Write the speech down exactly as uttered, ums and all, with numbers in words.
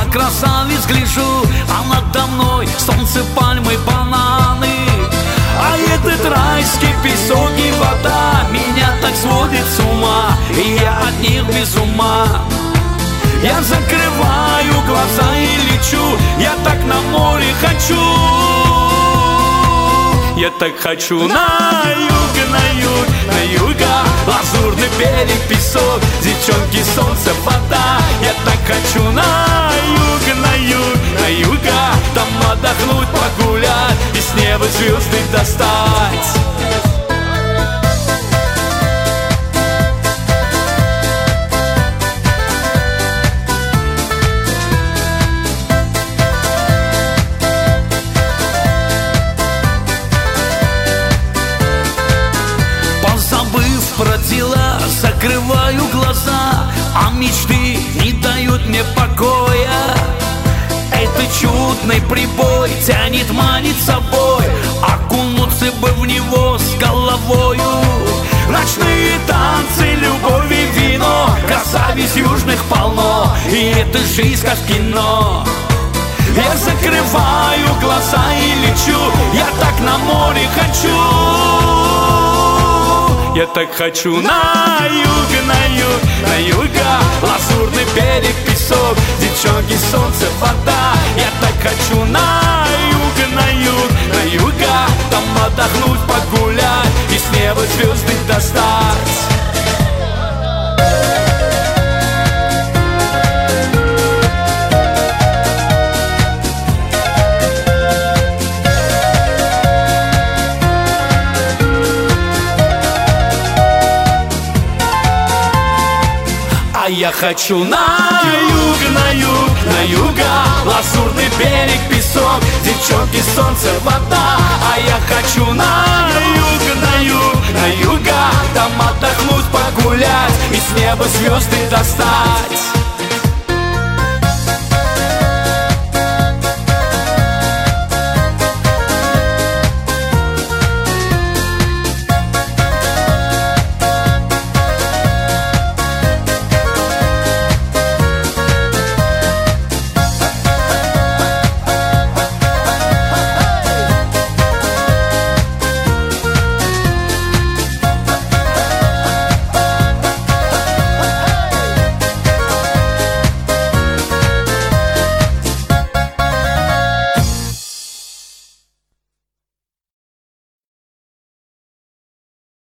красавиц гляжу, а надо мной солнце, пальмы, бананы. А этот райский песок и вода меня так сводит с ума, и я от них без ума. Я закрываю глаза и лечу, я так на море хочу. Я так хочу на юг, на юг, на юга. Лазурный берег, песок, девчонки, солнце, вода. Я так хочу на юг, на юг, на юга. Там отдохнуть, погулять и с неба звезды достать. Про дела закрываю глаза, а мечты не дают мне покоя. Этот чудный прибой тянет, манит собой, окунуться бы в него с головою. Ночные танцы, любовь и вино, красавиц южных полно, и это жизнь как в кино. Я закрываю глаза и лечу, я так на море хочу. Я так хочу на юг, на юг, на юга. Лазурный берег, песок, девчонки, солнце, вода. Я так хочу на юг, на юг, на юга. Там отдохнуть, погулять и с неба звезды достать. Я хочу на юг, на юг, на юга. Лазурный берег, песок, девчонки, солнце, вода. А я хочу на юг, на юг, на юга. Там отдохнуть, погулять и с неба звезды достать.